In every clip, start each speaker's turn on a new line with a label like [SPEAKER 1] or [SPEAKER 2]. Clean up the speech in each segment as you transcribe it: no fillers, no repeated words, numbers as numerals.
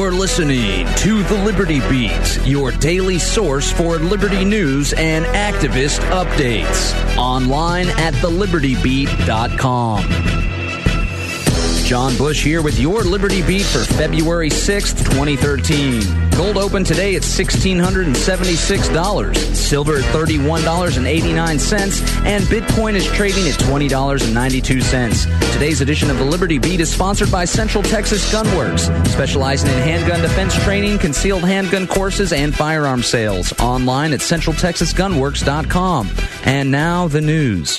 [SPEAKER 1] You're listening to The Liberty Beat, your daily source for liberty news and activist updates. Online at thelibertybeat.com. John Bush here with your Liberty Beat for February 6th, 2013. Gold opened today at $1,676, silver at $31.89, and Bitcoin is trading at $20.92. Today's edition of the Liberty Beat is sponsored by Central Texas Gunworks, specializing in handgun defense training, concealed handgun courses, and firearm sales. Online at centraltexasgunworks.com. And now the news.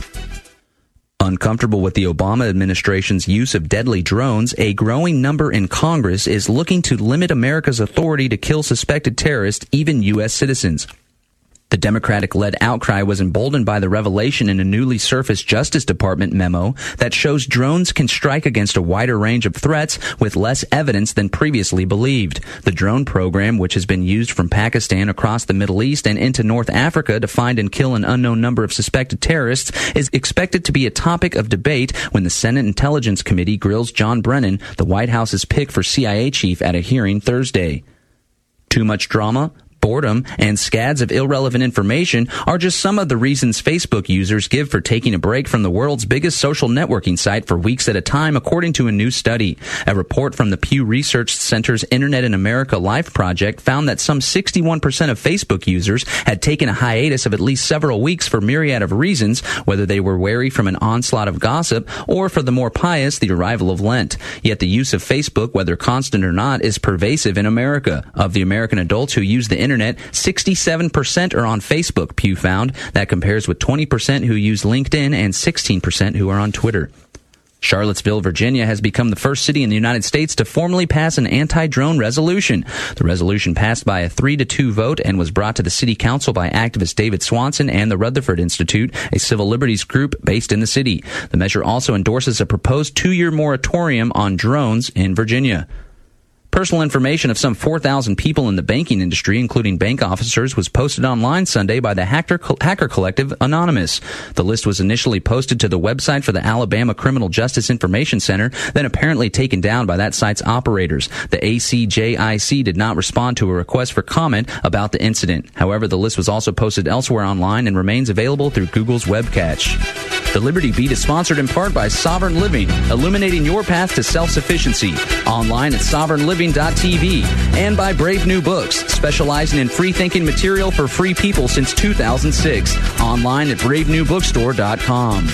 [SPEAKER 1] Uncomfortable with the Obama administration's use of deadly drones, a growing number in Congress is looking to limit America's authority to kill suspected terrorists, even U.S. citizens. The Democratic-led outcry was emboldened by the revelation in a newly surfaced Justice Department memo that shows drones can strike against a wider range of threats with less evidence than previously believed. The drone program, which has been used from Pakistan across the Middle East and into North Africa to find and kill an unknown number of suspected terrorists, is expected to be a topic of debate when the Senate Intelligence Committee grills John Brennan, the White House's pick for CIA chief, at a hearing Thursday. Too much drama? Boredom, and scads of irrelevant information are just some of the reasons Facebook users give for taking a break from the world's biggest social networking site for weeks at a time, according to a new study. A report from the Pew Research Center's Internet in America Life project found that some 61% of Facebook users had taken a hiatus of at least several weeks for a myriad of reasons, whether they were wary from an onslaught of gossip or, for the more pious, the arrival of Lent. Yet the use of Facebook, whether constant or not, is pervasive in America. Of the American adults who use the internet, 67% are on Facebook, Pew found. That compares with 20% who use LinkedIn and 16% who are on Twitter. Charlottesville, Virginia has become the first city in the United States to formally pass an anti-drone resolution. The resolution passed by a 3-2 vote and was brought to the city council by activist David Swanson and the Rutherford Institute, a civil liberties group based in the city. The measure also endorses a proposed 2-year moratorium on drones in Virginia. Personal information of some 4,000 people in the banking industry, including bank officers, was posted online Sunday by the hacker collective Anonymous. The list was initially posted to the website for the Alabama Criminal Justice Information Center, then apparently taken down by that site's operators. The ACJIC did not respond to a request for comment about the incident. However, the list was also posted elsewhere online and remains available through Google's web cache. The Liberty Beat is sponsored in part by Sovereign Living, illuminating your path to self-sufficiency. Online at sovereignliving.tv, and by Brave New Books, specializing in free-thinking material for free people since 2006. Online at bravenewbookstore.com.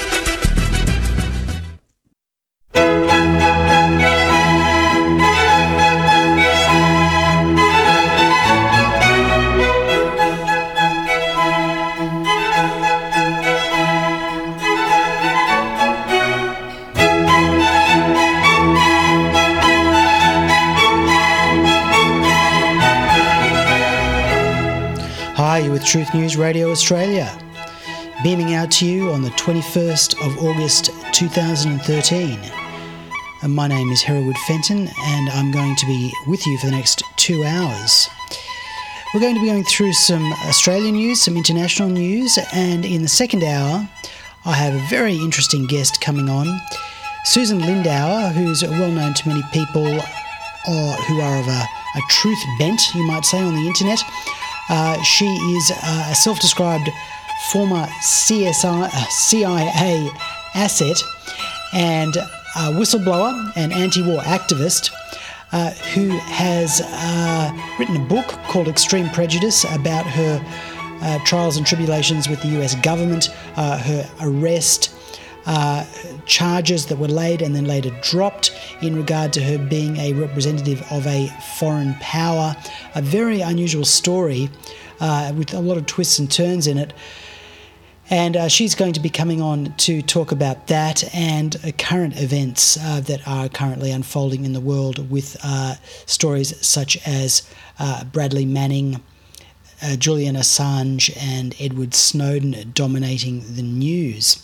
[SPEAKER 2] With Truth News Radio Australia, beaming out to you on the 21st of August 2013. My name is Hereward Fenton, and I'm going to be with you for the next 2 hours. We're going to be going through some Australian news, some international news, and in the second hour I have a very interesting guest coming on, Susan Lindauer, who's well known to many people who are of a truth bent, you might say, on the internet. She is a self-described former CIA asset and a whistleblower and anti-war activist who has written a book called Extreme Prejudice about her trials and tribulations with the US government, her arrest, charges that were laid and then later dropped in regard to her being a representative of a foreign power. A very unusual story with a lot of twists and turns in it. And she's going to be coming on to talk about that and current events that are currently unfolding in the world with stories such as Bradley Manning, Julian Assange and Edward Snowden dominating the news.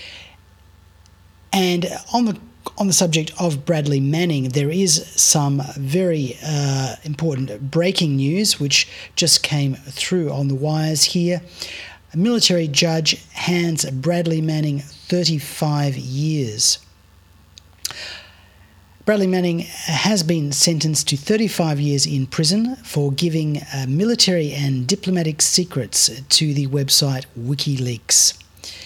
[SPEAKER 2] And on the subject of Bradley Manning, there is some very important breaking news which just came through on the wires here. A military judge hands Bradley Manning 35 years. Bradley Manning has been sentenced to 35 years in prison for giving military and diplomatic secrets to the website WikiLeaks.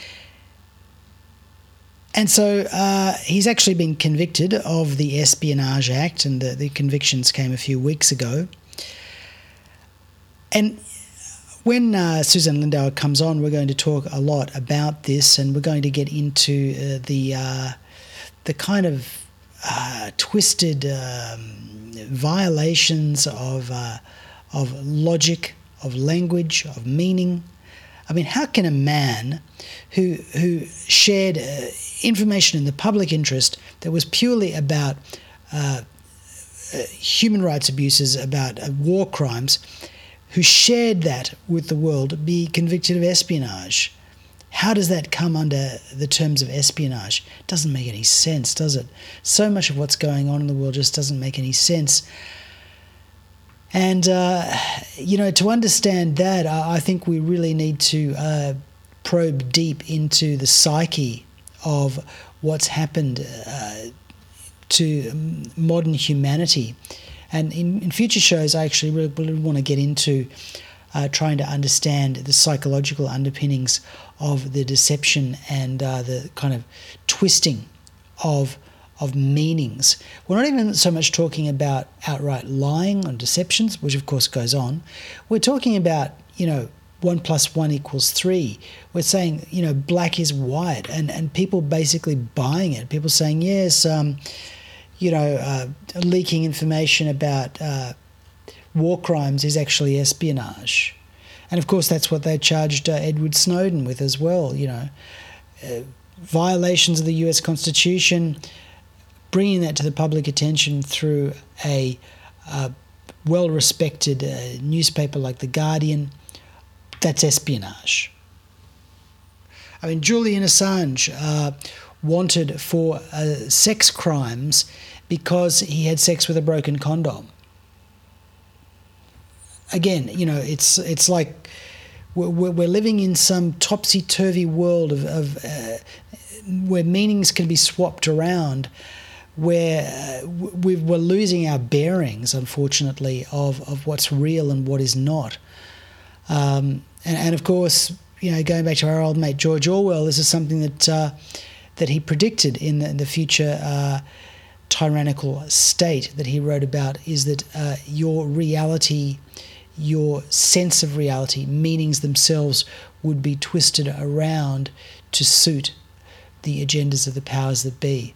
[SPEAKER 2] And so he's actually been convicted of the Espionage Act, and the convictions came a few weeks ago. And when Susan Lindauer comes on, we're going to talk a lot about this, and we're going to get into the kind of twisted violations of logic, of language, of meaning. I mean, how can a man who shared information in the public interest that was purely about human rights abuses, about war crimes, who shared that with the world, be convicted of espionage? How does that come under the terms of espionage? It doesn't make any sense, does it? So much of what's going on in the world just doesn't make any sense. And, to understand that, I think we really need to probe deep into the psyche of what's happened to modern humanity. And in future shows, I actually really want to get into trying to understand the psychological underpinnings of the deception and the kind of twisting of meanings. We're not even so much talking about outright lying and deceptions, which of course goes on. We're talking about, 1 + 1 = 3. We're saying, black is white, and people basically buying it. People saying, yes, leaking information about war crimes is actually espionage. And of course, that's what they charged Edward Snowden with as well, violations of the US Constitution, bringing that to the public attention through a well-respected newspaper like The Guardian. That's espionage. I mean, Julian Assange wanted for sex crimes because he had sex with a broken condom. Again, it's like we're living in some topsy-turvy world of where meanings can be swapped around, where we're losing our bearings, unfortunately, of what's real and what is not. And of course, going back to our old mate George Orwell, this is something that he predicted in the future tyrannical state that he wrote about, is that your reality, your sense of reality, meanings themselves would be twisted around to suit the agendas of the powers that be.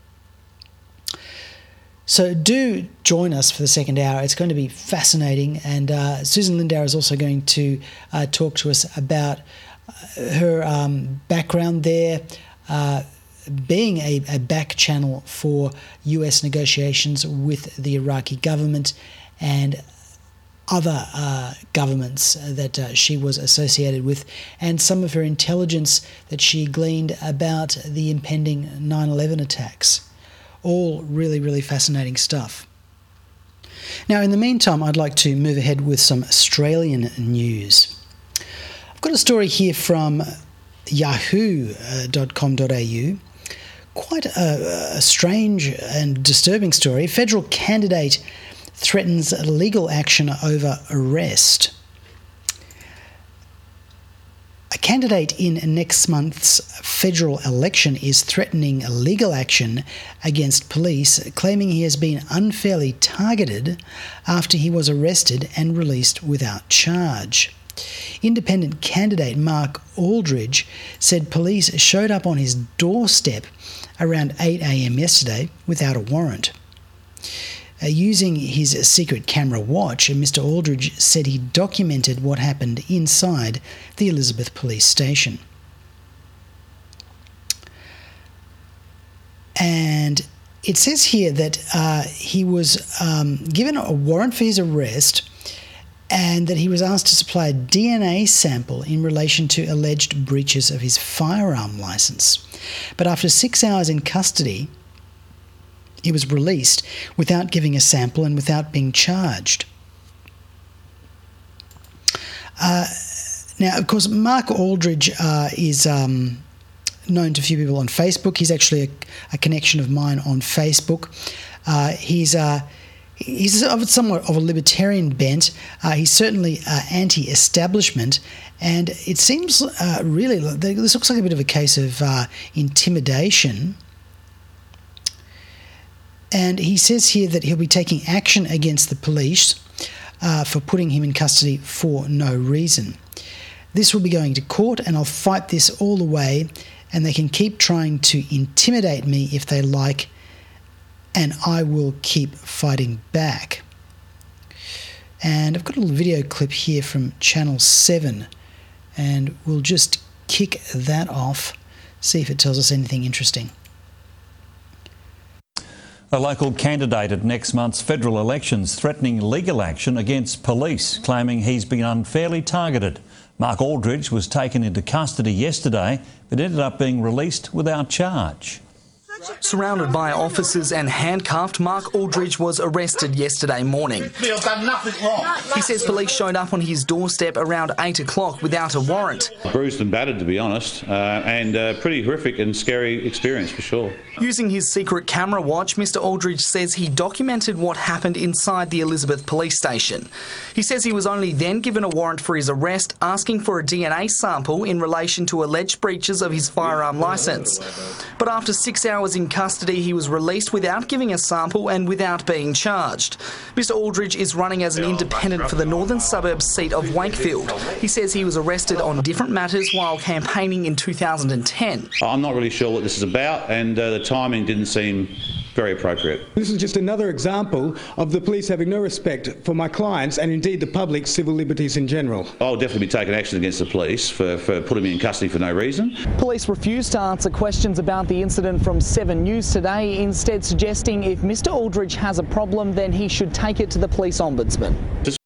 [SPEAKER 2] So do join us for the second hour. It's going to be fascinating, and Susan Lindauer is also going to talk to us about her background there, being a back channel for US negotiations with the Iraqi government and other governments that she was associated with, and some of her intelligence that she gleaned about the impending 9/11 attacks. All really, really fascinating stuff. Now, in the meantime, I'd like to move ahead with some Australian news. I've got a story here from yahoo.com.au. Quite a strange and disturbing story. Federal candidate threatens legal action over arrest. A candidate in next month's federal election is threatening legal action against police, claiming he has been unfairly targeted after he was arrested and released without charge. Independent candidate Mark Aldridge said police showed up on his doorstep around 8 a.m. yesterday without a warrant. Using his secret camera watch, Mr. Aldridge said he documented what happened inside the Elizabeth Police Station. And it says here that he was given a warrant for his arrest, and that he was asked to supply a DNA sample in relation to alleged breaches of his firearm licence. But after 6 hours in custody, he was released without giving a sample and without being charged. Now, of course, Mark Aldridge is known to a few people on Facebook. He's actually a connection of mine on Facebook. He's somewhat of a libertarian bent. He's certainly anti-establishment, and it seems really this looks like a bit of a case of intimidation. And he says here that he'll be taking action against the police for putting him in custody for no reason. This will be going to court, and I'll fight this all the way, and they can keep trying to intimidate me if they like, and I will keep fighting back. And I've got a little video clip here from Channel 7, and we'll just kick that off, see if it tells us anything interesting.
[SPEAKER 3] A local candidate at next month's federal elections threatening legal action against police, claiming he's been unfairly targeted. Mark Aldridge was taken into custody yesterday, but ended up being released without charge.
[SPEAKER 4] Surrounded by officers and handcuffed, Mark Aldridge was arrested yesterday morning.
[SPEAKER 5] I've done nothing wrong.
[SPEAKER 4] He says police showed up on his doorstep around 8 o'clock without a warrant.
[SPEAKER 6] Bruised and battered, to be honest, and pretty horrific and scary experience for sure.
[SPEAKER 4] Using his secret camera watch, Mr Aldridge says he documented what happened inside the Elizabeth police station. He says he was only then given a warrant for his arrest, asking for a DNA sample in relation to alleged breaches of his firearm licence. But after 6 hours in custody, he was released without giving a sample and without being charged. Mr Aldridge is running as an independent for the northern suburbs seat of Wakefield. He says he was arrested on different matters while campaigning in 2010.
[SPEAKER 6] I'm not really sure what this is about, and the timing didn't seem very appropriate.
[SPEAKER 7] This is just another example of the police having no respect for my clients and indeed the public's civil liberties in general.
[SPEAKER 6] I'll definitely be taking action against the police for putting me in custody for no reason.
[SPEAKER 4] Police refused to answer questions about the incident from 7 News today, instead suggesting if Mr Aldridge has a problem, then he should take it to the police ombudsman.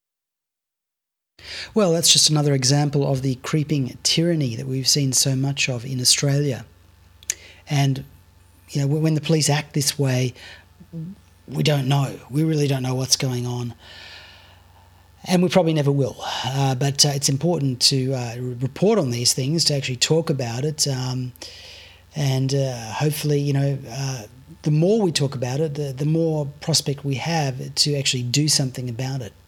[SPEAKER 2] Well, that's just another example of the creeping tyranny that we've seen so much of in Australia. And, you know, when the police act this way, we don't know. We really don't know what's going on. And we probably never will. But it's important to report on these things, to actually talk about it. And hopefully, you know, the more we talk about it, the more prospect we have to actually do something about it.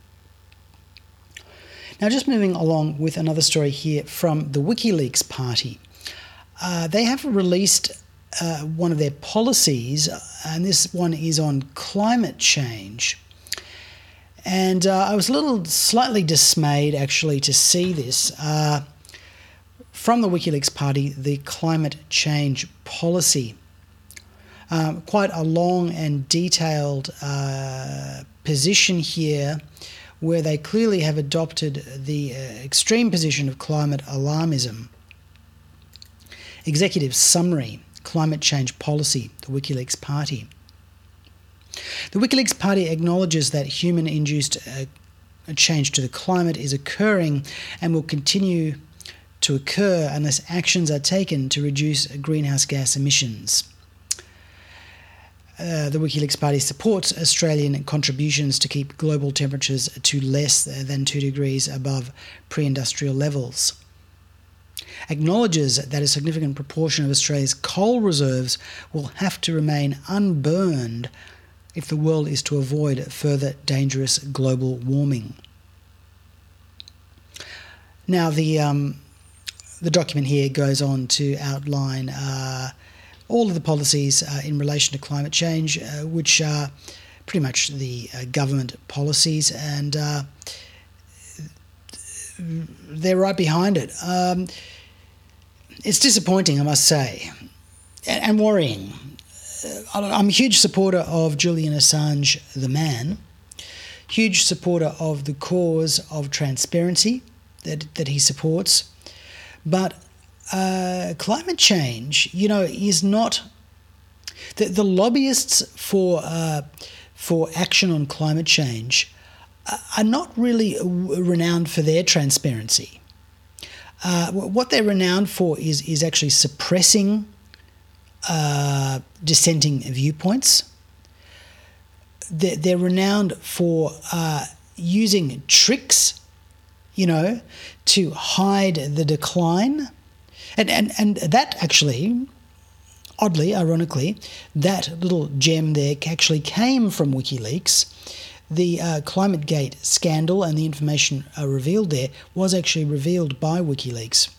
[SPEAKER 2] Now, just moving along with another story here from the WikiLeaks party. They have released one of their policies, and this one is on climate change. And I was slightly dismayed, actually, to see this. From the WikiLeaks party, the climate change policy. Quite a long and detailed position here, where they clearly have adopted the extreme position of climate alarmism. Executive summary, climate change policy, the WikiLeaks party. The WikiLeaks party acknowledges that human-induced change to the climate is occurring and will continue to occur unless actions are taken to reduce greenhouse gas emissions. The WikiLeaks party supports Australian contributions to keep global temperatures to less than 2 degrees above pre-industrial levels. Acknowledges that a significant proportion of Australia's coal reserves will have to remain unburned if the world is to avoid further dangerous global warming. Now, the document here goes on to outline all of the policies in relation to climate change, which are pretty much the government policies, and they're right behind it. It's disappointing, I must say, and worrying. I'm a huge supporter of Julian Assange, the man, huge supporter of the cause of transparency that he supports, but climate change, you know, is not the lobbyists for action on climate change are not really renowned for their transparency. What they're renowned for is actually suppressing dissenting viewpoints. They're renowned for using tricks, you know, to hide the decline. And that actually, oddly, ironically, that little gem there actually came from WikiLeaks. The ClimateGate scandal and the information revealed there was actually revealed by WikiLeaks.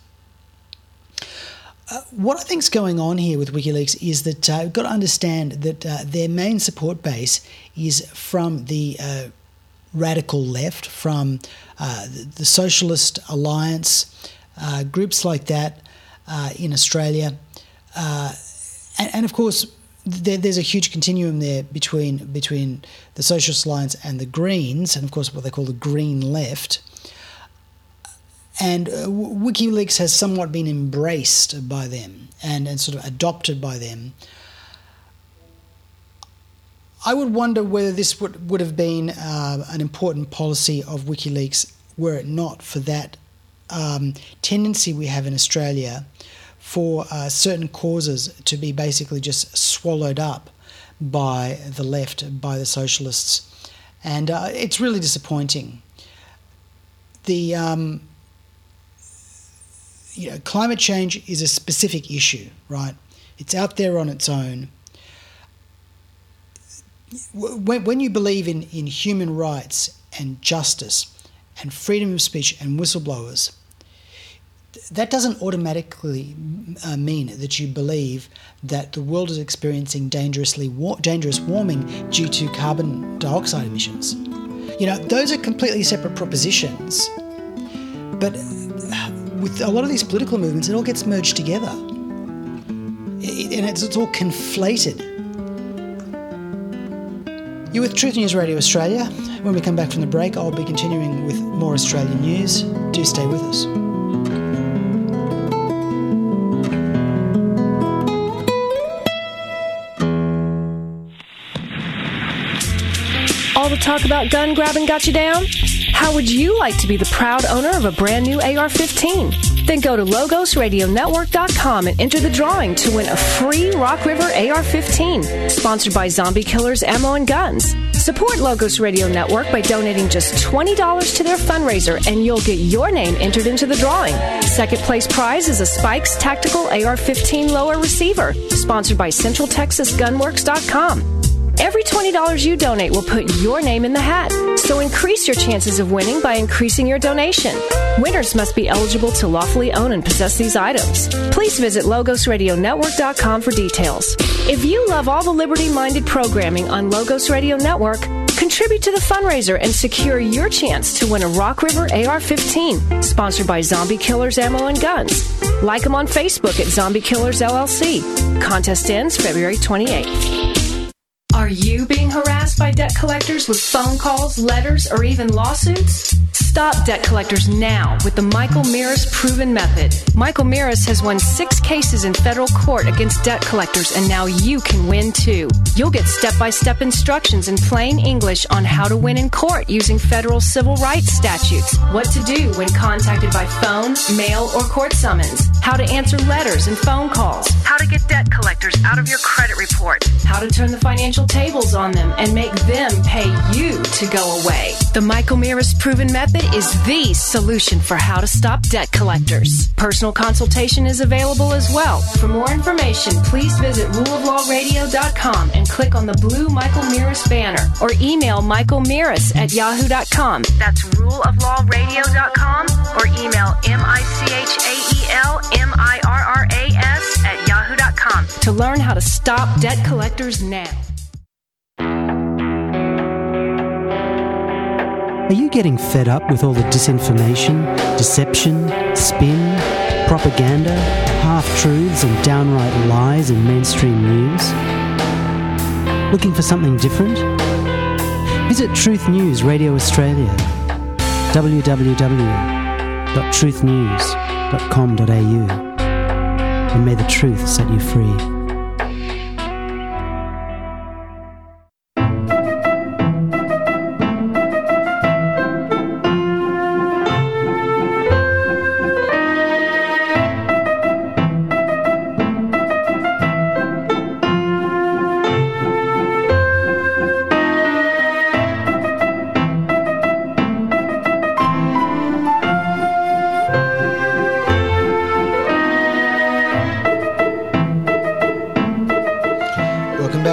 [SPEAKER 2] What I think's going on here with WikiLeaks is that we've got to understand that their main support base is from the radical left, from the Socialist Alliance, groups like that in Australia. And of course, there's a huge continuum there between the Socialist Alliance and the Greens, and of course what they call the Green Left. And WikiLeaks has somewhat been embraced by them and sort of adopted by them. I would wonder whether this would have been an important policy of WikiLeaks were it not for that tendency we have in Australia for certain causes to be basically just swallowed up by the left, by the socialists. And it's really disappointing. Climate change is a specific issue, right? It's out there on its own. When you believe in human rights and justice and freedom of speech and whistleblowers, that doesn't automatically mean that you believe that the world is experiencing dangerous warming due to carbon dioxide emissions. Those are completely separate propositions. But with a lot of these political movements, it all gets merged together. And it's all conflated. You're with Truth News Radio Australia. When we come back from the break, I'll be continuing with more Australian news. Do stay with us.
[SPEAKER 5] All the talk about gun grabbing got you down? How would you like to be the proud owner of a brand new AR-15? Then go to LogosRadioNetwork.com and enter the drawing to win a free Rock River AR-15, sponsored by Zombie Killers Ammo and Guns. Support Logos Radio Network by donating just $20 to their fundraiser, and you'll get your name entered into the drawing. Second place prize is a Spikes Tactical AR-15 lower receiver, sponsored by CentralTexasGunworks.com. Every $20 you donate will put your name in the hat, so increase your chances of winning by increasing your donation. Winners must be eligible to lawfully own and possess these items. Please visit LogosRadioNetwork.com for details. If you love all the liberty-minded programming on Logos Radio Network, contribute to the fundraiser and secure your chance to win a Rock River AR-15, sponsored by Zombie Killers Ammo and Guns. Like them on Facebook at Zombie Killers LLC. Contest ends February 28th. Are you being harassed by debt collectors with phone calls, letters, or even lawsuits? Stop debt collectors now with the Michael Mirris Proven Method. Michael Mirris has won 6 cases in federal court against debt collectors, and now you can win too. You'll get step-by-step instructions in plain English on how to win in court using federal civil rights statutes, what to do when contacted by phone, mail, or court summons, how to answer letters and phone calls, how to get debt collectors out of your credit report, how to turn the financial tables on them and make them pay you to go away. The Michael Mirris Proven Method is the solution for how to stop debt collectors. Personal consultation is available as well. For more information, please visit ruleoflawradio.com and click on the blue Michael Mirris banner, or email michaelmirris@yahoo.com. That's ruleoflawradio.com, or email michaelmirras@yahoo.com to learn how to stop debt collectors now.
[SPEAKER 8] Are you getting fed up with all the disinformation, deception, spin, propaganda, half-truths and downright lies in mainstream news? Looking for something different? Visit Truth News Radio Australia, www.truthnews.com.au, and may the truth set you free.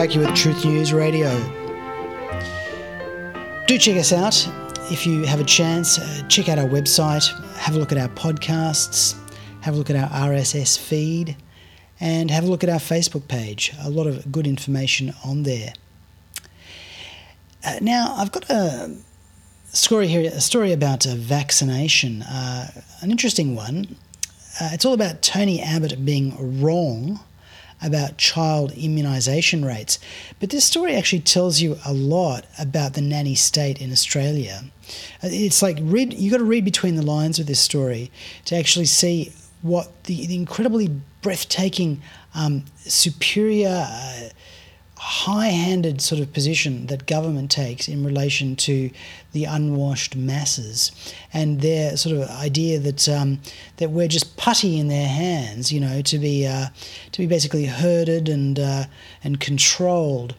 [SPEAKER 2] back here with Truth News Radio. Do check us out. If you have a chance, check out our website, have a look at our podcasts, have a look at our RSS feed, and have a look at our Facebook page. A lot of good information on there. Now, I've got a story here, a story about vaccination, an interesting one. It's all about Tony Abbott being wrong about child immunisation rates. But this story actually tells you a lot about the nanny state in Australia. It's like you got to read between the lines with this story to actually see what the incredibly breathtaking, superior, high-handed sort of position that government takes in relation to the unwashed masses, and their sort of idea that that we're just putty in their hands, you know, to be basically herded and controlled.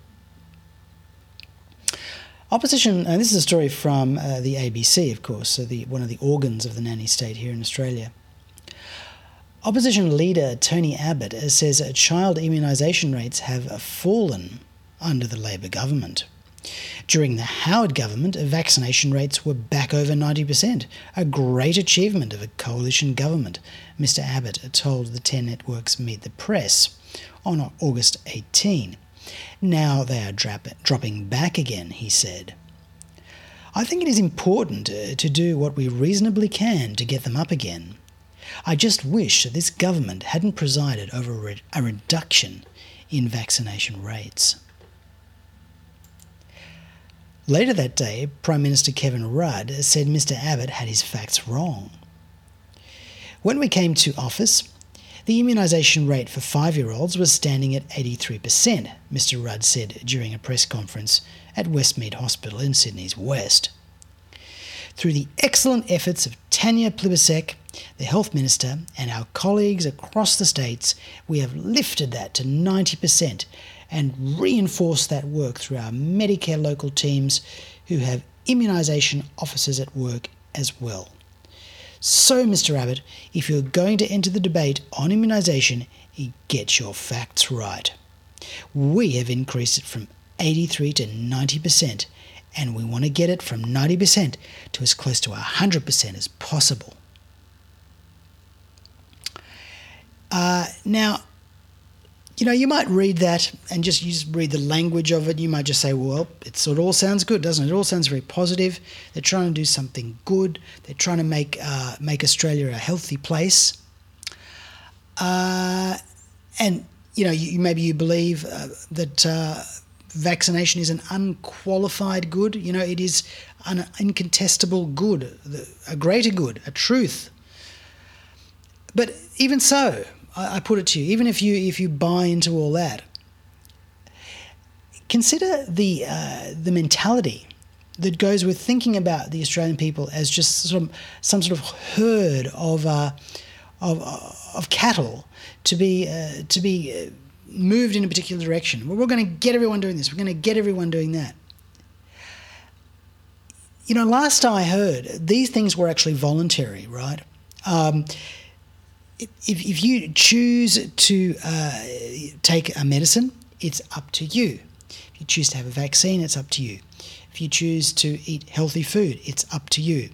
[SPEAKER 2] Opposition, and this is a story from the ABC, of course, so one of the organs of the nanny state here in Australia. Opposition leader Tony Abbott says child immunisation rates have fallen under the Labor government. During the Howard government, vaccination rates were back over 90%, a great achievement of a coalition government, Mr Abbott told the 10 Networks Meet the Press on August 18. Now they are dropping back again, he said. I think it is important to do what we reasonably can to get them up again. I just wish that this government hadn't presided over a reduction in vaccination rates. Later that day, Prime Minister Kevin Rudd said Mr Abbott had his facts wrong. When we came to office, the immunisation rate for 5-year-olds was standing at 83%, Mr Rudd said during a press conference at Westmead Hospital in Sydney's West. Through the excellent efforts of Tanya Plibersek, the Health Minister, and our colleagues across the states, we have lifted that to 90% and reinforced that work through our Medicare local teams who have immunisation officers at work as well. So, Mr Abbott, if you're going to enter the debate on immunisation, get your facts right. We have increased it from 83 to 90%, and we want to get it from 90% to as close to 100% as possible. Now, you know, you might read that and you just read the language of it. You might just say, well, it all sounds good, doesn't it? It all sounds very positive. They're trying to do something good. They're trying to make Australia a healthy place. And, you know, maybe you believe that vaccination is an unqualified good. You know, it is an incontestable good, a greater good, a truth. But even so, I put it to you, even if you buy into all that, consider the mentality that goes with thinking about the Australian people as just some sort of herd of cattle to be moved in a particular direction. Well, we're going to get everyone doing this. We're going to get everyone doing that. You know, last I heard, these things were actually voluntary, right? If you choose to take a medicine, it's up to you. If you choose to have a vaccine, it's up to you. If you choose to eat healthy food, it's up to you.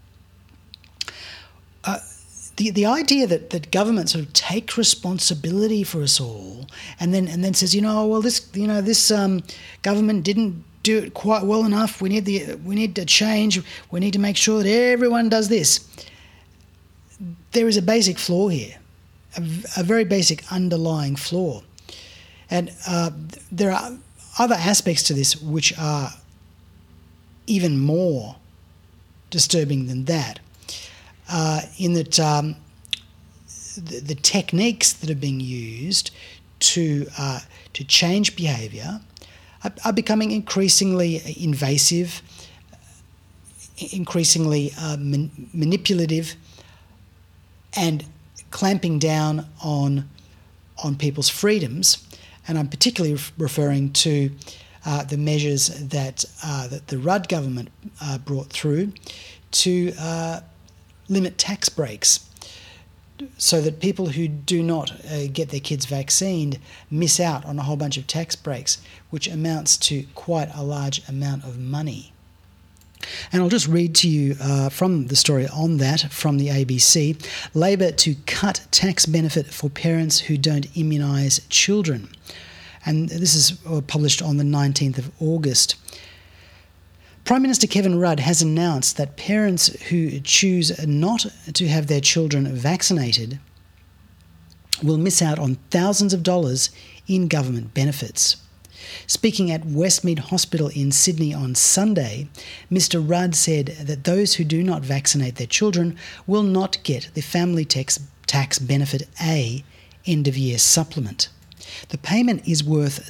[SPEAKER 2] The idea that government sort of take responsibility for us all, and then says, this government didn't do it quite well enough. We need to change. We need to make sure that everyone does this. There is a basic flaw here, a very basic underlying flaw. And there are other aspects to this which are even more disturbing than that, in that the techniques that are being used to change behaviour are becoming increasingly invasive, increasingly manipulative, and clamping down on people's freedoms. And I'm particularly referring to the measures that the Rudd government brought through to limit tax breaks so that people who do not get their kids vaccinated miss out on a whole bunch of tax breaks, which amounts to quite a large amount of money. And I'll just read to you from the story on that from the ABC. Labor to cut tax benefit for parents who don't immunise children. And this is published on the 19th of August. Prime Minister Kevin Rudd has announced that parents who choose not to have their children vaccinated will miss out on thousands of dollars in government benefits. Speaking at Westmead Hospital in Sydney on Sunday, Mr. Rudd said that those who do not vaccinate their children will not get the Family Tax Benefit A end-of-year supplement. The payment is worth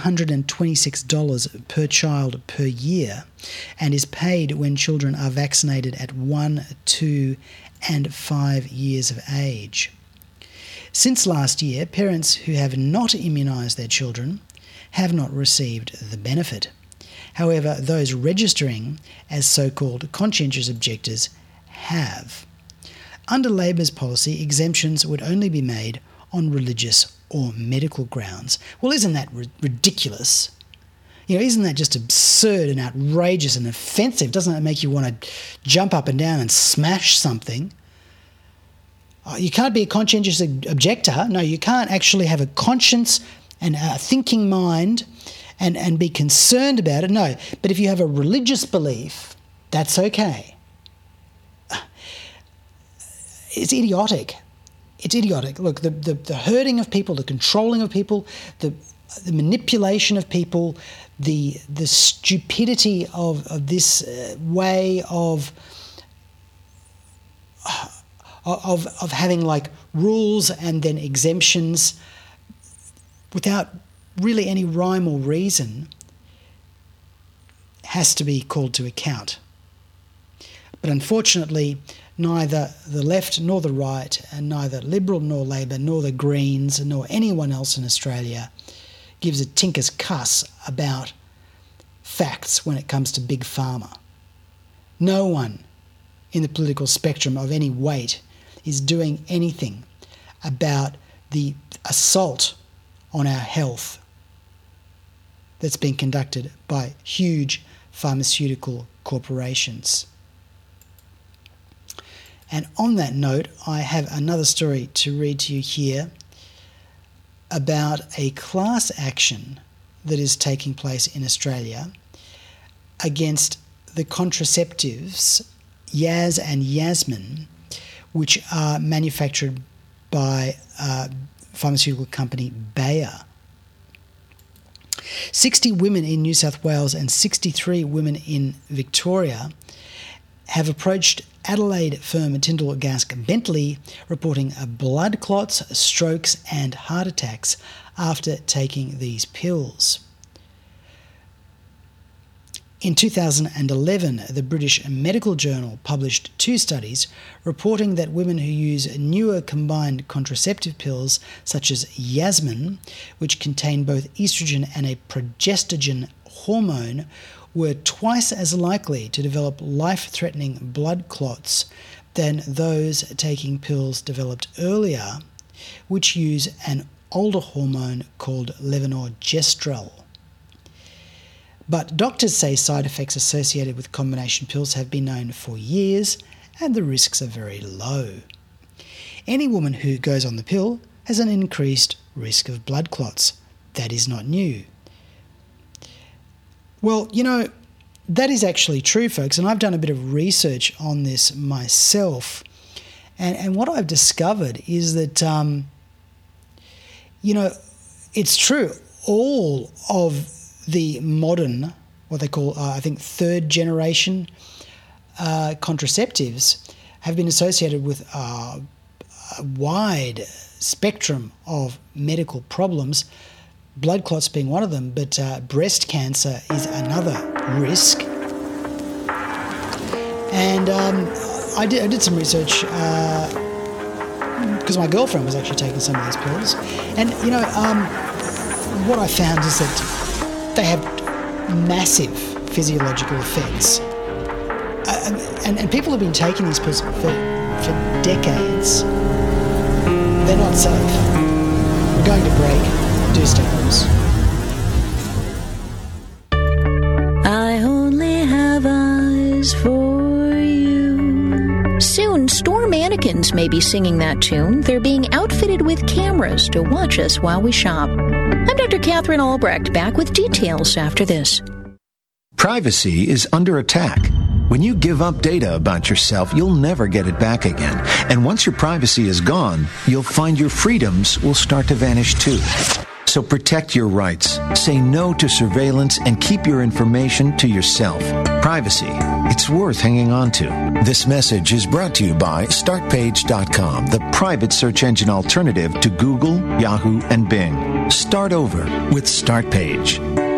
[SPEAKER 2] $726 per child per year and is paid when children are vaccinated at 1, 2 and 5 years of age. Since last year, parents who have not immunised their children have not received the benefit. However, those registering as so-called conscientious objectors have. Under Labor's policy, exemptions would only be made on religious or medical grounds. Well, isn't that ridiculous? You know, isn't that just absurd and outrageous and offensive? Doesn't that make you want to jump up and down and smash something? You can't be a conscientious objector. No, you can't actually have a conscience and a thinking mind and be concerned about it. No, but if you have a religious belief, that's okay. It's idiotic. It's idiotic. Look, the hurting of people, the controlling of people, the manipulation of people, the stupidity of this way of having like rules and then exemptions without really any rhyme or reason has to be called to account. But unfortunately, neither the left nor the right, and neither Liberal nor Labor nor the Greens nor anyone else in Australia gives a tinker's cuss about facts when it comes to Big Pharma. No one in the political spectrum of any weight is doing anything about the assault on our health that's been conducted by huge pharmaceutical corporations. And on that note, I have another story to read to you here about a class action that is taking place in Australia against the contraceptives Yaz and Yasmin, which are manufactured by pharmaceutical company Bayer. 60 women in New South Wales and 63 women in Victoria have approached Adelaide firm Tyndall Gask Bentley, reporting blood clots, strokes and heart attacks after taking these pills. In 2011, the British Medical Journal published 2 studies reporting that women who use newer combined contraceptive pills such as Yasmin, which contain both estrogen and a progestogen hormone, were twice as likely to develop life-threatening blood clots than those taking pills developed earlier, which use an older hormone called levonorgestrel. But doctors say side effects associated with combination pills have been known for years and the risks are very low. Any woman who goes on the pill has an increased risk of blood clots. That is not new. Well, you know, that is actually true, folks, and I've done a bit of research on this myself. And what I've discovered is that, you know, it's true. All of the modern, what they call, I think, third generation contraceptives have been associated with a wide spectrum of medical problems, blood clots being one of them, but breast cancer is another risk. And I did some research because my girlfriend was actually taking some of these pills. And, you know, what I found is that they have massive physiological effects. And people have been taking these pills for decades. they're not safe. We're going to break. Do stay with us.
[SPEAKER 9] I only have eyes for you. Soon, store mannequins may be singing that tune. They're being outfitted with cameras to watch us while we shop. I'm Dr. Catherine Albrecht, back with details after this.
[SPEAKER 10] Privacy is under attack. When you give up data about yourself, you'll never get it back again. And once your privacy is gone, you'll find your freedoms will start to vanish too. So protect your rights, say no to surveillance, and keep your information to yourself. Privacy, it's worth hanging on to. This message is brought to you by StartPage.com, the private search engine alternative to Google, Yahoo, and Bing. Start over with StartPage.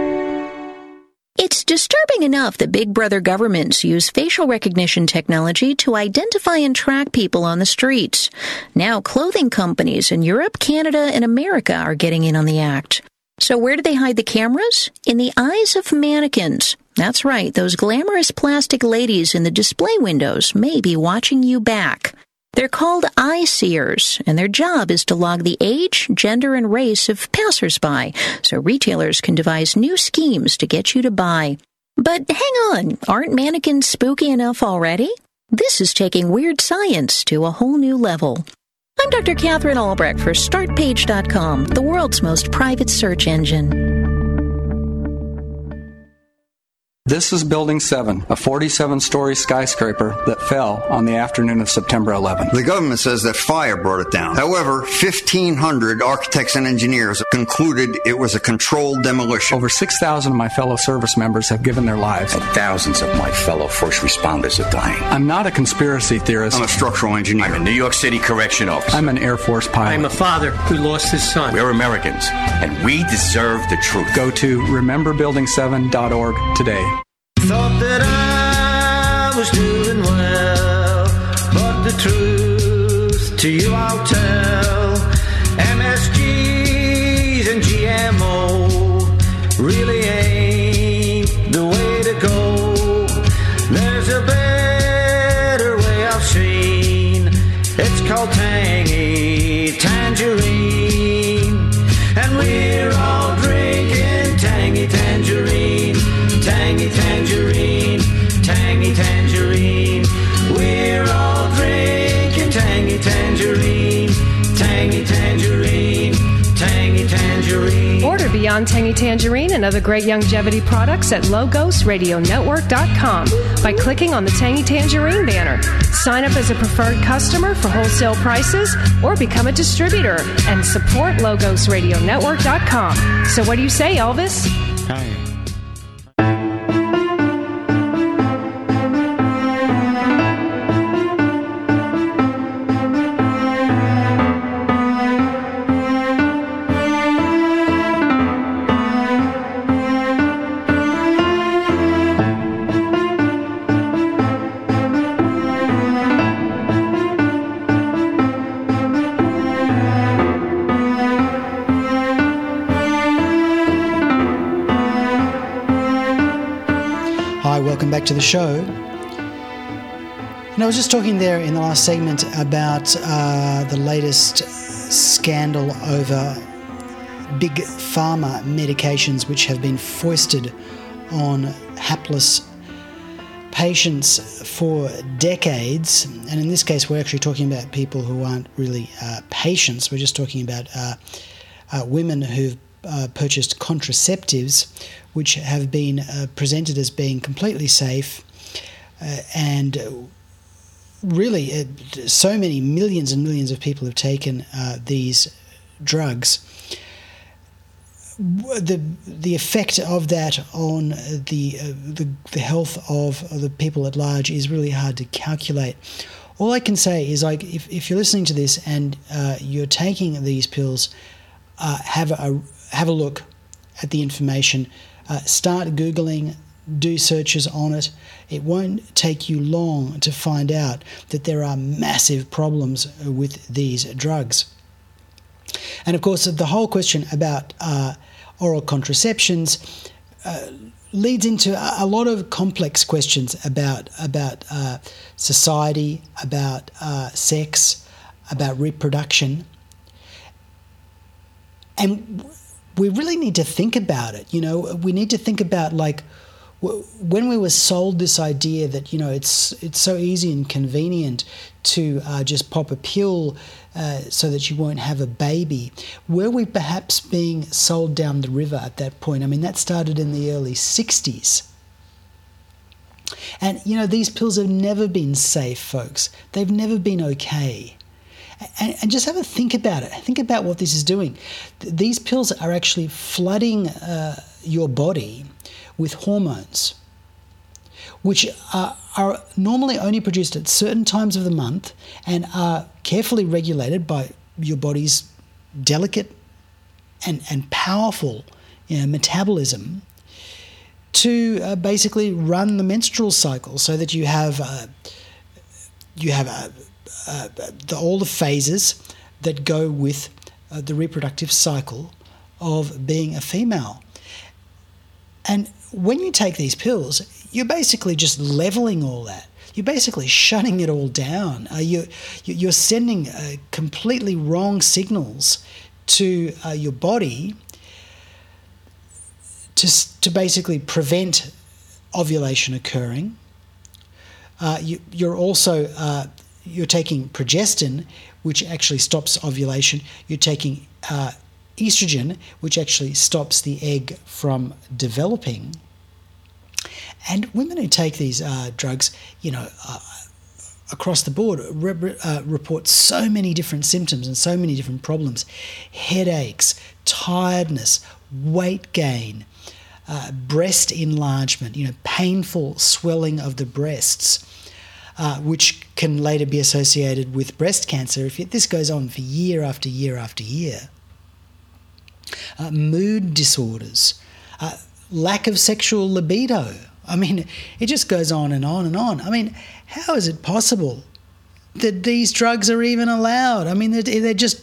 [SPEAKER 9] It's disturbing enough that big brother governments use facial recognition technology to identify and track people on the streets. Now clothing companies in Europe, Canada, and America are getting in on the act. So where do they hide the cameras? In the eyes of mannequins. That's right, those glamorous plastic ladies in the display windows may be watching you back. They're called eye seers, and their job is to log the age, gender, and race of passersby, so retailers can devise new schemes to get you to buy. But hang on, aren't mannequins spooky enough already? This is taking weird science to a whole new level. I'm Dr. Catherine Albrecht for StartPage.com, the world's most private search engine.
[SPEAKER 11] This is Building 7, a 47-story skyscraper that fell on the afternoon of September 11th.
[SPEAKER 12] The government says that fire brought it down. However, 1,500 architects and engineers concluded it was a controlled demolition.
[SPEAKER 11] Over 6,000 of my fellow service members have given their lives.
[SPEAKER 13] And thousands of my fellow first responders are dying.
[SPEAKER 11] I'm not a conspiracy theorist.
[SPEAKER 12] I'm a structural engineer.
[SPEAKER 13] I'm a New York City correction officer.
[SPEAKER 11] I'm an Air Force pilot.
[SPEAKER 14] I'm a father who lost his son.
[SPEAKER 13] We're Americans, and we deserve the truth.
[SPEAKER 11] Go to rememberbuilding7.org today.
[SPEAKER 15] Thought that I was doing well, but the truth to you I'll tell. MSGs and GMO really ain't the way to go. There's a better way I've seen. It's called tangy tangerine, and we're all drinking tangy tangerine. Tangy tangerine, tangy tangerine. We're all drinking tangy tangerine, tangy tangerine, tangy tangerine.
[SPEAKER 5] Order Beyond Tangy Tangerine and other great longevity products at LogosRadioNetwork.com by clicking on the Tangy Tangerine banner. Sign up as a preferred customer for wholesale prices or become a distributor and support LogosRadioNetwork.com. So what do you say, Elvis?
[SPEAKER 7] Hi. Welcome back to the show. And I was just talking there in the last segment about the latest scandal over big pharma medications which have been foisted on hapless patients for decades. And in this case, we're actually talking about people who aren't really patients. We're just talking about women who've purchased contraceptives which have been presented as being completely safe and really so many millions and millions of people have taken these drugs. The effect of that on the health of the people at large is really hard to calculate. All I can say is, like, if you're listening to this and you're taking these pills, have a look at the information. Start Googling, do searches on it. It won't take you long to find out that there are massive problems with these drugs. And of course, the whole question about oral contraceptions leads into a lot of complex questions about society, about sex, about reproduction. And we really need to think about it. We need to think about, like, when we were sold this idea that, it's so easy and convenient to just pop a pill so that you won't have a baby, were we perhaps being sold down the river at that point? I mean, that started in the early 60s. And, these pills have never been safe, folks. They've never been okay. And just have a think about it. Think about what this is doing. These pills are actually flooding your body with hormones, which are normally only produced at certain times of the month and are carefully regulated by your body's delicate and powerful metabolism to basically run the menstrual cycle, so that you have all the phases that go with the reproductive cycle of being a female. And when you take these pills, you're basically just leveling all that. You're basically shutting it all down. You're sending completely wrong signals to your body to basically prevent ovulation occurring. You're also you're taking progestin, which actually stops ovulation. You're taking estrogen, which actually stops the egg from developing. And women who take these drugs, across the board, report so many different symptoms and so many different problems: headaches, tiredness, weight gain, breast enlargement, painful swelling of the breasts, which can later be associated with breast cancer if this goes on for year after year after year. Mood disorders, lack of sexual libido. I mean, it just goes on and on and on. I mean, how is it possible that these drugs are even allowed? I mean, there's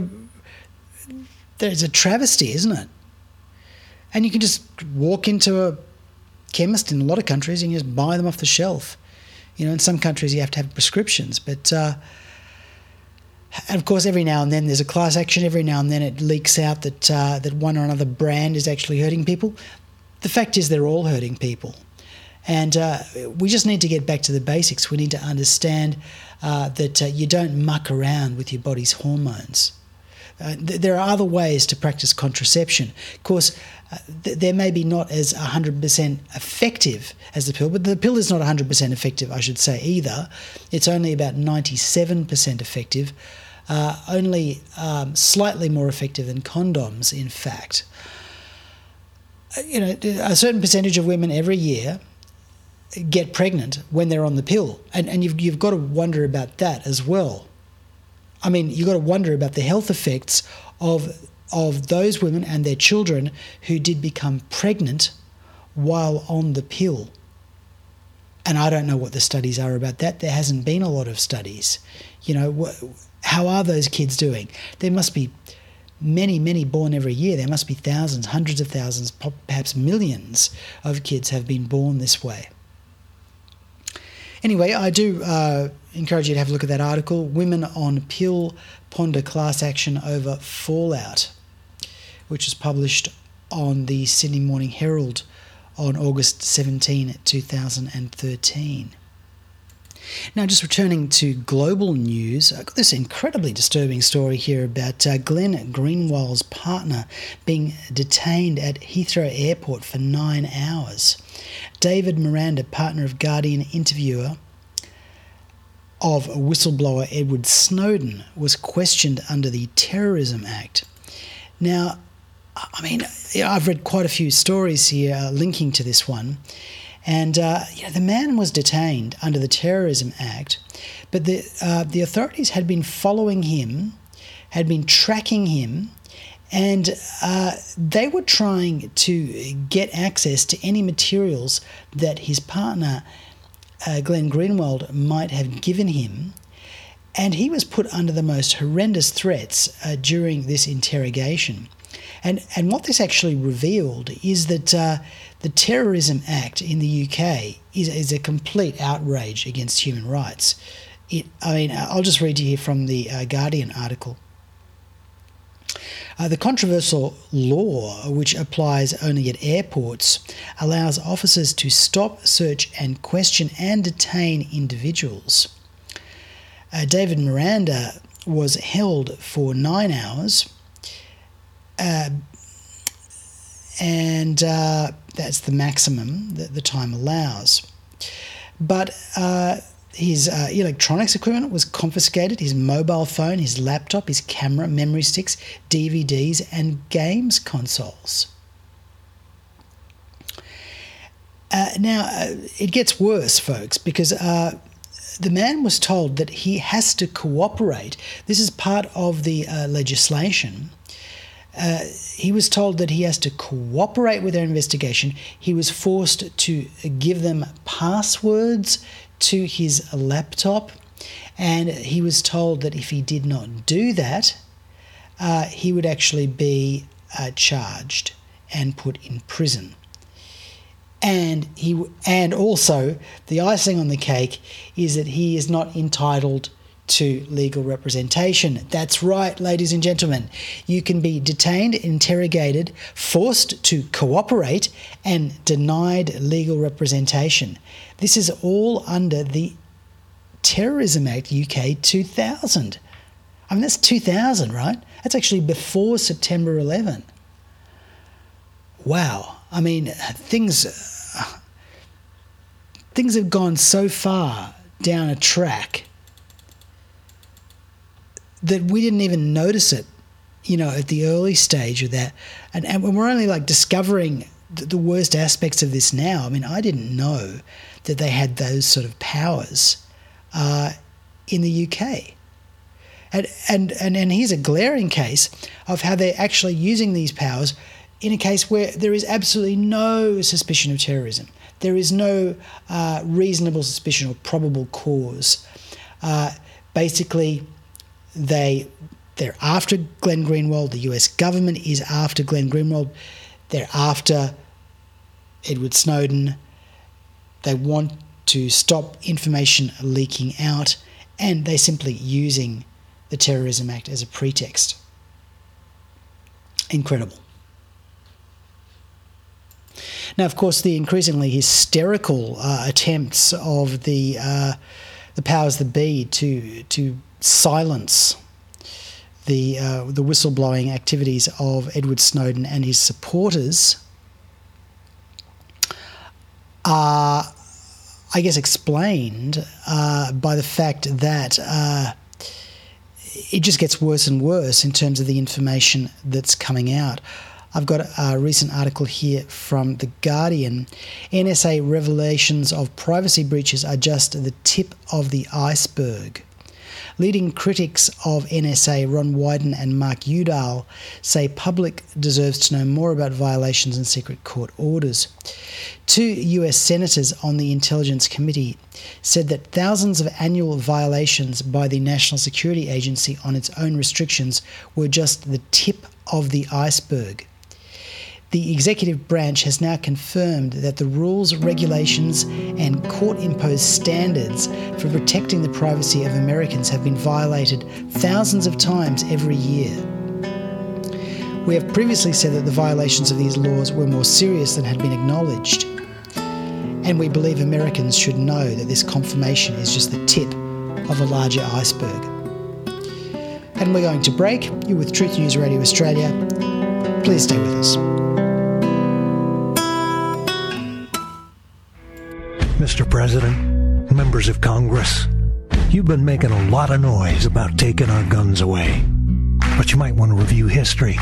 [SPEAKER 7] a travesty, isn't it? And you can just walk into a chemist in a lot of countries and you just buy them off the shelf. In some countries you have to have prescriptions, but and of course every now and then there's a class action. Every now and then it leaks out that one or another brand is actually hurting people. The fact is they're all hurting people. And we just need to get back to the basics. We need to understand that you don't muck around with your body's hormones. There are other ways to practice contraception. Of course, there may be not as 100% effective as the pill, but the pill is not 100% effective, I should say, either. It's only about 97% effective, only slightly more effective than condoms, in fact. A certain percentage of women every year get pregnant when they're on the pill, and you've got to wonder about that as well. I mean, you've got to wonder about the health effects of those women and their children who did become pregnant while on the pill. And I don't know what the studies are about that. There hasn't been a lot of studies. How are those kids doing? There must be many, many born every year. There must be thousands, hundreds of thousands, perhaps millions of kids have been born this way. Anyway, I do encourage you to have a look at that article, Women on Pill Ponder Class Action Over Fallout, which was published on the Sydney Morning Herald on August 17, 2013. Now, just returning to global news, I've got this incredibly disturbing story here about Glenn Greenwald's partner being detained at Heathrow Airport for 9 hours. David Miranda, partner of Guardian interviewer of whistleblower Edward Snowden, was questioned under the Terrorism Act. Now, I mean, I've read quite a few stories here linking to this one. And the man was detained under the Terrorism Act, but the authorities had been following him, had been tracking him, and they were trying to get access to any materials that his partner, Glenn Greenwald, might have given him. And he was put under the most horrendous threats during this interrogation. And what this actually revealed is that the Terrorism Act in the UK is a complete outrage against human rights. I'll just read to you from the Guardian article. The controversial law, which applies only at airports, allows officers to stop, search and question and detain individuals. David Miranda was held for 9 hours, and that's the maximum that the time allows. But his electronics equipment was confiscated, his mobile phone, his laptop, his camera, memory sticks, DVDs, and games consoles. Now, it gets worse, folks, because the man was told that he has to cooperate. This is part of the legislation. He was told that he has to cooperate with their investigation. He was forced to give them passwords to his laptop, and he was told that if he did not do that, he would actually be charged and put in prison. And also the icing on the cake is that he is not entitled to legal representation. That's right, ladies and gentlemen. You can be detained, interrogated, forced to cooperate, and denied legal representation. This is all under the Terrorism Act UK 2000. I mean, that's 2000, right? That's actually before September 11. Wow. I mean, things have gone so far down a track that we didn't even notice it, at the early stage of that. And we're only discovering the worst aspects of this now. I mean, I didn't know that they had those sort of powers in the UK. And here's a glaring case of how they're actually using these powers in a case where there is absolutely no suspicion of terrorism. There is no reasonable suspicion or probable cause. Basically, they're after Glenn Greenwald. The US government is after Glenn Greenwald. They're after Edward Snowden. They want to stop information leaking out, and they're simply using the Terrorism Act as a pretext. Incredible. Now, of course, the increasingly hysterical attempts of the powers that be to silence the whistleblowing activities of Edward Snowden and his supporters are, I guess, explained by the fact that it just gets worse and worse in terms of the information that's coming out. I've got a recent article here from The Guardian. NSA revelations of privacy breaches are just the tip of the iceberg. Leading critics of NSA, Ron Wyden and Mark Udall, say public deserves to know more about violations and secret court orders. 2 US senators on the Intelligence Committee said that thousands of annual violations by the National Security Agency on its own restrictions were just the tip of the iceberg. The executive branch has now confirmed that the rules, regulations, and court-imposed standards for protecting the privacy of Americans have been violated thousands of times every year. We have previously said that the violations of these laws were more serious than had been acknowledged, and we believe Americans should know that this confirmation is just the tip of a larger iceberg. And we're going to break. You're with Truth News Radio Australia. Please stay with us.
[SPEAKER 16] Mr. President, members of Congress, you've been making a lot of noise about taking our guns away. But you might want to review history.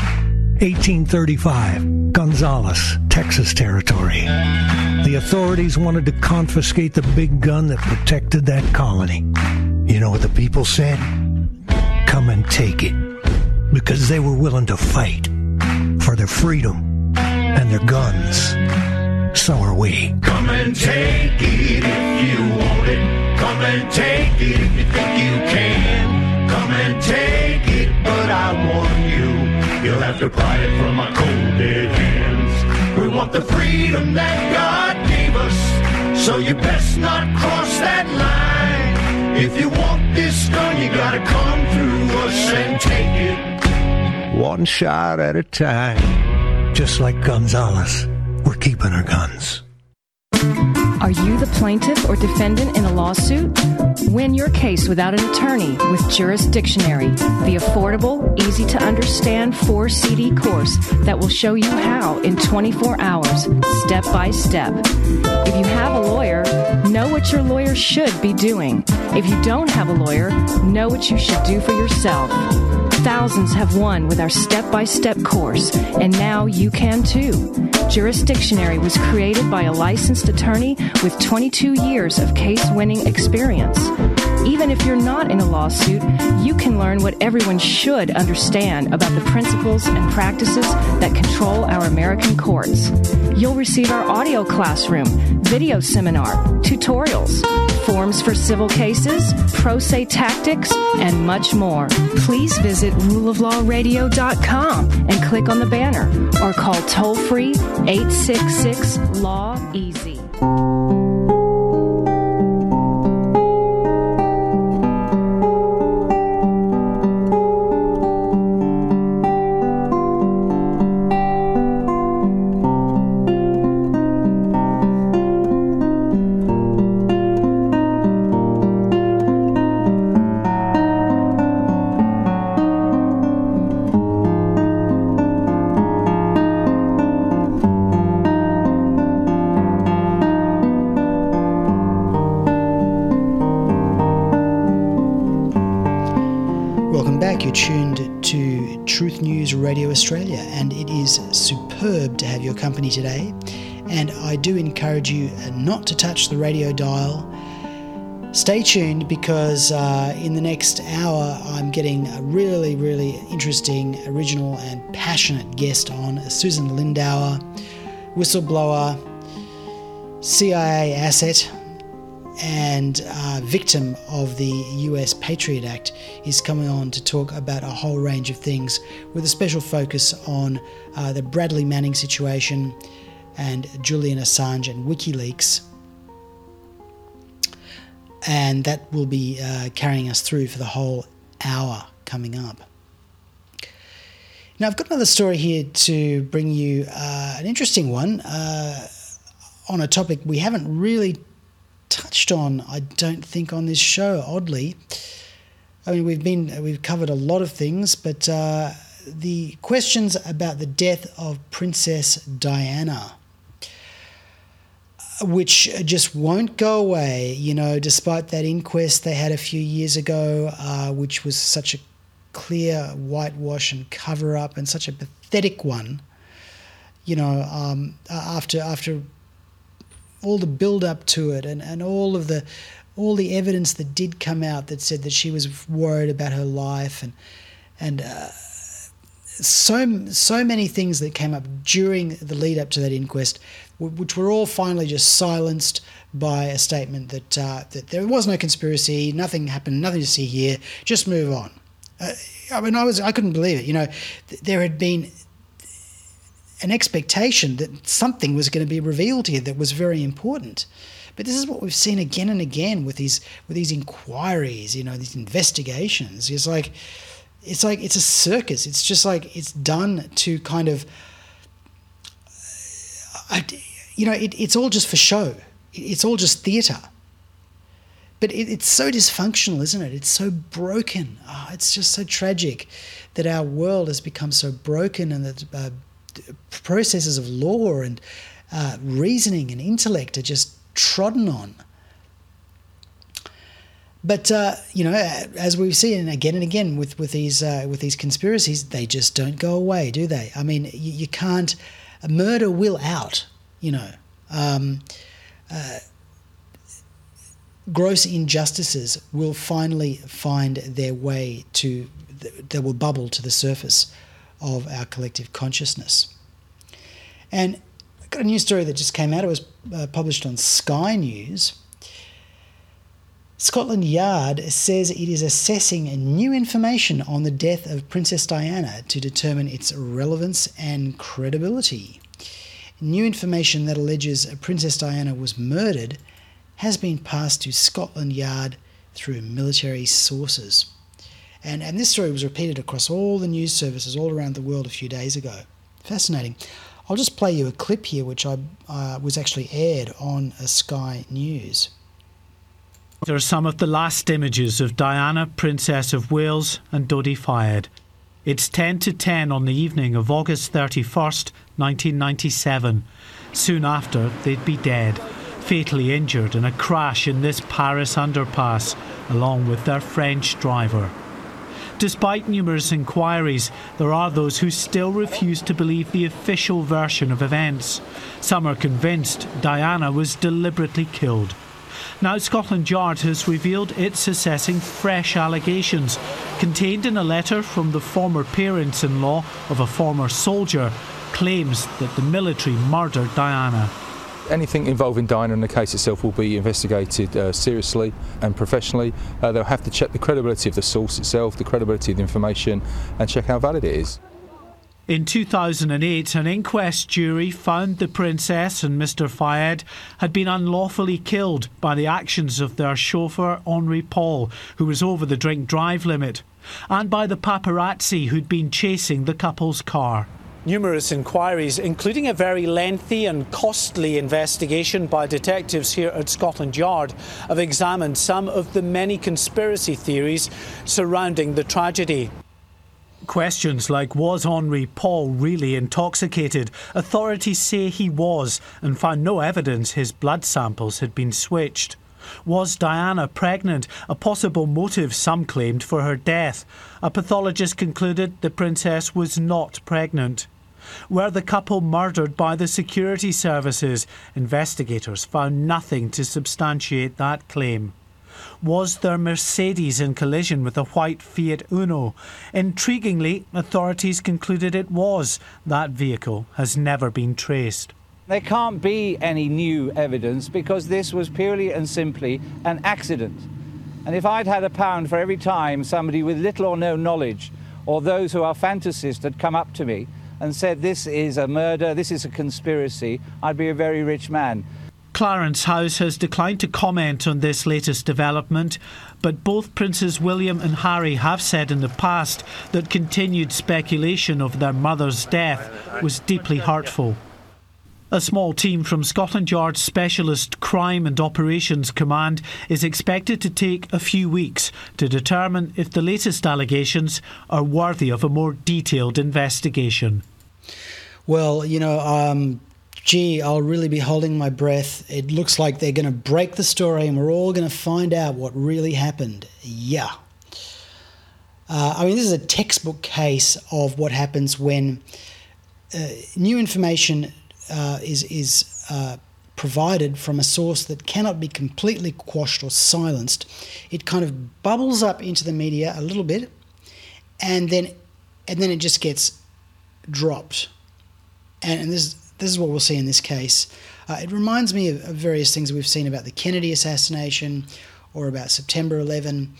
[SPEAKER 16] 1835, Gonzales, Texas Territory. The authorities wanted to confiscate the big gun that protected that colony. You know what the people said? Come and take it. Because they were willing to fight for their freedom and their guns. So are we.
[SPEAKER 15] Come and take it if you want it. Come and take it if you think you can. Come and take it, but I warn you, you'll have to pry it from my cold dead hands. We want the freedom that God gave us, so you best not cross that line. If you want this gun, you gotta come through us and take it.
[SPEAKER 16] one shot at a time. Just like Gonzalez, we're keeping our guns.
[SPEAKER 5] Are you the plaintiff or defendant in a lawsuit? Win your case without an attorney with Jurisdictionary, the affordable, easy-to-understand 4-CD course that will show you how in 24 hours, step by step. If you have a lawyer, know what your lawyer should be doing. If you don't have a lawyer, know what you should do for yourself. Thousands have won with our step-by-step course, and now you can too. Jurisdictionary was created by a licensed attorney with 22 years of case-winning experience. Even if you're not in a lawsuit, you can learn what everyone should understand about the principles and practices that control our American courts. You'll receive our audio classroom, video seminar, tutorials, forms for civil cases, pro se tactics, and much more. Please visit ruleoflawradio.com and click on the banner or call toll-free 866-LAW-EASY.
[SPEAKER 7] Australia, and it is superb to have your company today, and I do encourage you not to touch the radio dial. Stay tuned, because in the next hour I'm getting a really, really interesting, original and passionate guest on, Susan Lindauer, whistleblower, CIA asset, and victim of the US Patriot Act, is coming on to talk about a whole range of things, with a special focus on the Bradley Manning situation and Julian Assange and WikiLeaks. And that will be carrying us through for the whole hour coming up. Now, I've got another story here to bring you, an interesting one, on a topic we haven't really touched on, I don't think, on this show, oddly. I mean, we've covered a lot of things, but the questions about the death of Princess Diana, which just won't go away, you know, despite that inquest they had a few years ago, which was such a clear whitewash and cover-up, and such a pathetic one, you know, after all the build-up to it, and all the evidence that did come out that said that she was worried about her life, and so many things that came up during the lead-up to that inquest, which were all finally just silenced by a statement that there was no conspiracy, nothing happened, nothing to see here, just move on. I mean, I couldn't believe it. You know, there had been an expectation that something was going to be revealed here that was very important. But this is what we've seen again and again with these inquiries, you know, these investigations. It's like it's a circus. It's just like it's done to kind of, you know, it's all just for show. It's all just theatre. But it's so dysfunctional, isn't it? It's so broken. Oh, it's just so tragic that our world has become so broken, and that processes of law and reasoning and intellect are just trodden on. But you know, as we've seen again and again with these conspiracies, they just don't go away, do they? I mean, you can't. Murder will out. You know, gross injustices will finally find their way to. They will bubble to the surface of our collective consciousness. And I've got a news story that just came out. It was published on Sky News. Scotland Yard says it is assessing new information on the death of Princess Diana to determine its relevance and credibility. New information that alleges Princess Diana was murdered has been passed to Scotland Yard through military sources. And this story was repeated across all the news services all around the world a few days ago. Fascinating. I'll just play you a clip here which was actually aired on Sky News.
[SPEAKER 17] There are some of the last images of Diana, Princess of Wales and Dodi Fayed. It's 10 to 10 on the evening of August 31st, 1997. Soon after, they'd be dead, fatally injured in a crash in this Paris underpass, along with their French driver. Despite numerous inquiries, there are those who still refuse to believe the official version of events. Some are convinced Diana was deliberately killed. Now Scotland Yard has revealed it's assessing fresh allegations contained in a letter from the former parents-in-law of a former soldier, claims that the military murdered Diana.
[SPEAKER 18] Anything involving Diana in the case itself will be investigated seriously and professionally. They'll have to check the credibility of the source itself, the credibility of the information, and check how valid it is.
[SPEAKER 17] In 2008, an inquest jury found the Princess and Mr. Fayed had been unlawfully killed by the actions of their chauffeur Henri Paul, who was over the drink-drive limit, and by the paparazzi who'd been chasing the couple's car.
[SPEAKER 19] Numerous inquiries, including a very lengthy and costly investigation by detectives here at Scotland Yard, have examined some of the many conspiracy theories surrounding the tragedy.
[SPEAKER 17] Questions like, was Henri Paul really intoxicated? Authorities say he was, and found no evidence his blood samples had been switched. Was Diana pregnant? A possible motive, some claimed, for her death. A pathologist concluded the Princess was not pregnant. Were the couple murdered by the security services? Investigators found nothing to substantiate that claim. Was their Mercedes in collision with a white Fiat Uno? Intriguingly, authorities concluded it was. That vehicle has never been traced.
[SPEAKER 20] There can't be any new evidence because this was purely and simply an accident. And if I'd had £1 for every time somebody with little or no knowledge, or those who are fantasists had come up to me and said this is a murder, this is a conspiracy, I'd be a very rich man.
[SPEAKER 17] Clarence House has declined to comment on this latest development, but both Princes William and Harry have said in the past that continued speculation of their mother's death was deeply hurtful. A small team from Scotland Yard's Specialist Crime and Operations Command is expected to take a few weeks to determine if the latest allegations are worthy of a more detailed investigation.
[SPEAKER 7] Well, I'll really be holding my breath. It looks like they're going to break the story and we're all going to find out what really happened. Yeah. This is a textbook case of what happens when new information is provided from a source that cannot be completely quashed or silenced. It kind of bubbles up into the media a little bit, and then it just gets dropped. And this is what we'll see in this case. It reminds me of various things we've seen about the Kennedy assassination or about September 11.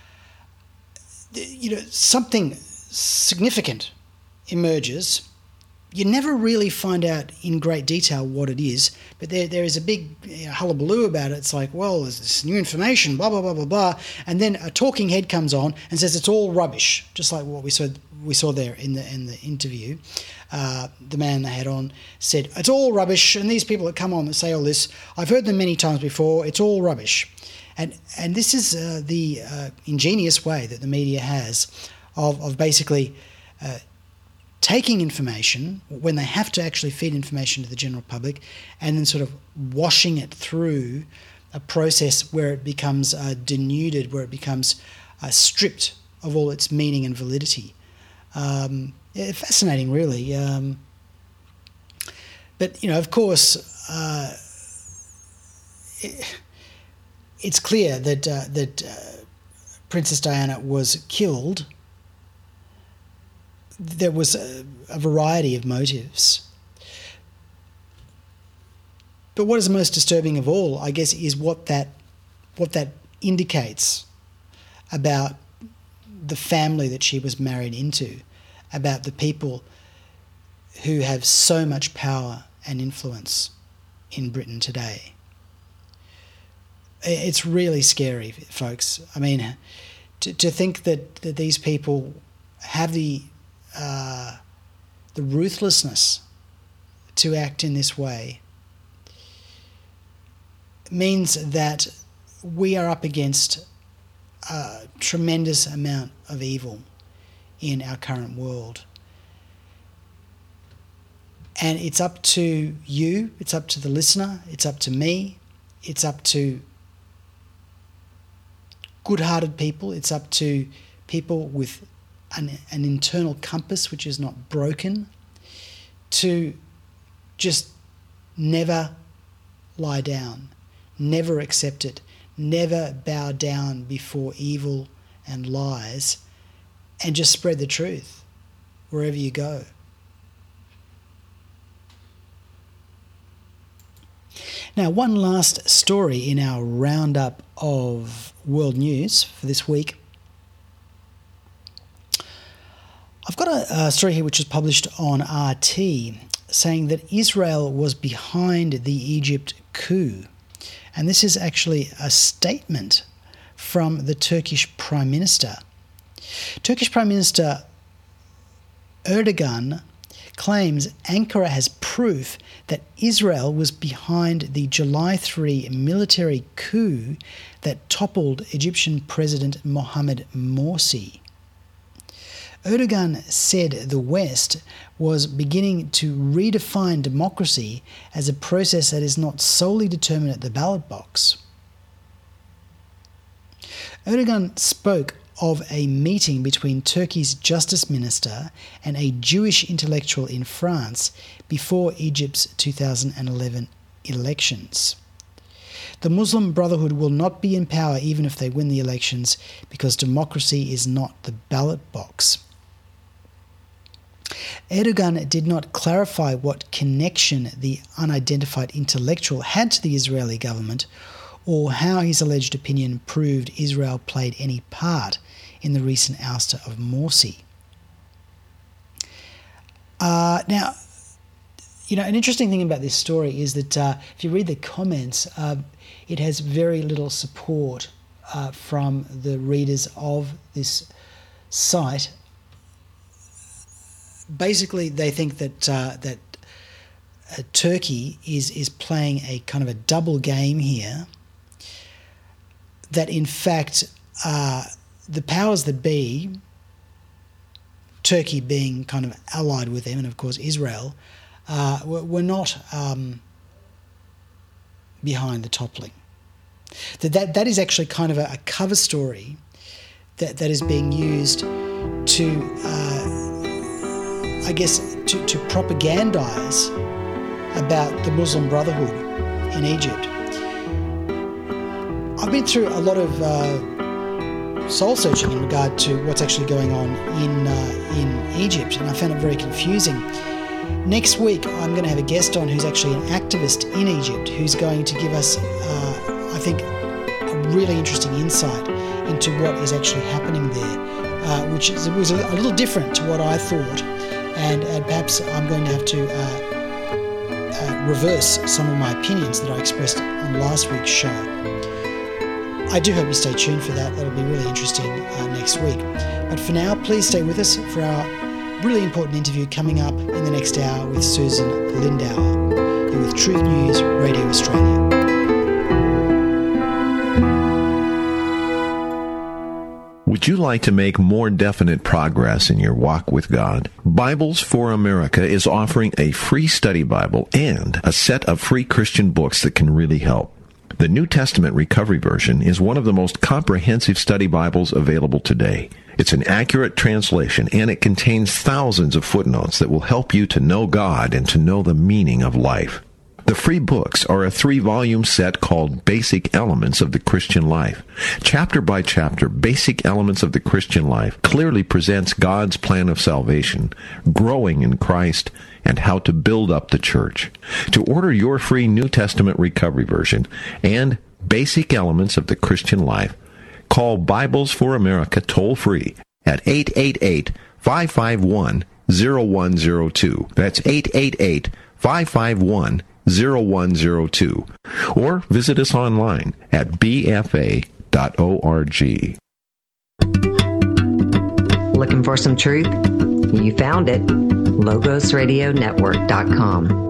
[SPEAKER 7] Something significant emerges. You never really find out in great detail what it is, but there is a big hullabaloo about it. It's like, well, there's this new information, blah, blah, blah, blah, blah. And then a talking head comes on and says it's all rubbish, just like what we saw there in the interview. The man they had on said, it's all rubbish, and these people that come on that say all this, I've heard them many times before, it's all rubbish. And this is the ingenious way that the media has of basically taking information when they have to actually feed information to the general public and then sort of washing it through a process where it becomes denuded, where it becomes stripped of all its meaning and validity. Fascinating, really. But, of course, it's clear that Princess Diana was killed. There was a variety of motives. But what is most disturbing of all, I guess, is what that indicates about the family that she was married into, about the people who have so much power and influence in Britain today. It's really scary, folks. to think that these people have the ruthlessness to act in this way means that we are up against a tremendous amount of evil in our current world. And it's up to you, it's up to the listener, it's up to me, it's up to good-hearted people, it's up to people with an internal compass which is not broken, to just never lie down, never accept it, never bow down before evil and lies, and just spread the truth wherever you go. Now, one last story in our roundup of world news for this week. I've got a story here which was published on RT saying that Israel was behind the Egypt coup. And this is actually a statement from the Turkish Prime Minister. Turkish Prime Minister Erdogan claims Ankara has proof that Israel was behind the July 3 military coup that toppled Egyptian President Mohamed Morsi. Erdogan said the West was beginning to redefine democracy as a process that is not solely determined at the ballot box. Erdogan spoke of a meeting between Turkey's justice minister and a Jewish intellectual in France before Egypt's 2011 elections. The Muslim Brotherhood will not be in power even if they win the elections because democracy is not the ballot box. Erdogan did not clarify what connection the unidentified intellectual had to the Israeli government or how his alleged opinion proved Israel played any part in the recent ouster of Morsi. Now, an interesting thing about this story is that if you read the comments, it has very little support from the readers of this site. Basically, they think that Turkey is playing a kind of a double game here, that in fact the powers that be, Turkey being kind of allied with them, and of course Israel, were not behind the toppling. That is actually kind of a cover story that is being used to, to propagandise about the Muslim Brotherhood in Egypt. I've been through a lot of soul searching in regard to what's actually going on in Egypt, and I found it very confusing. Next week, I'm going to have a guest on who's actually an activist in Egypt, who's going to give us, I think, a really interesting insight into what is actually happening there, which was a little different to what I thought, and perhaps I'm going to have to reverse some of my opinions that I expressed on last week's show. I do hope you stay tuned for that. That'll be really interesting next week. But for now, please stay with us for our really important interview coming up in the next hour with Susan Lindauer, here with Truth News Radio Australia.
[SPEAKER 21] Would you like to make more definite progress in your walk with God? Bibles for America is offering a free study Bible and a set of free Christian books that can really help. The New Testament Recovery Version is one of the most comprehensive study Bibles available today. It's an accurate translation, and it contains thousands of footnotes that will help you to know God and to know the meaning of life. The free books are a 3-volume set called Basic Elements of the Christian Life. Chapter by chapter, Basic Elements of the Christian Life clearly presents God's plan of salvation, growing in Christ, and how to build up the church. To order your free New Testament Recovery Version and Basic Elements of the Christian Life, call Bibles for America toll-free at 888-551-0102. That's 888-551-0102. Or visit us online at bfa.org.
[SPEAKER 1] Looking for some truth? You found it. LogosRadioNetwork.com.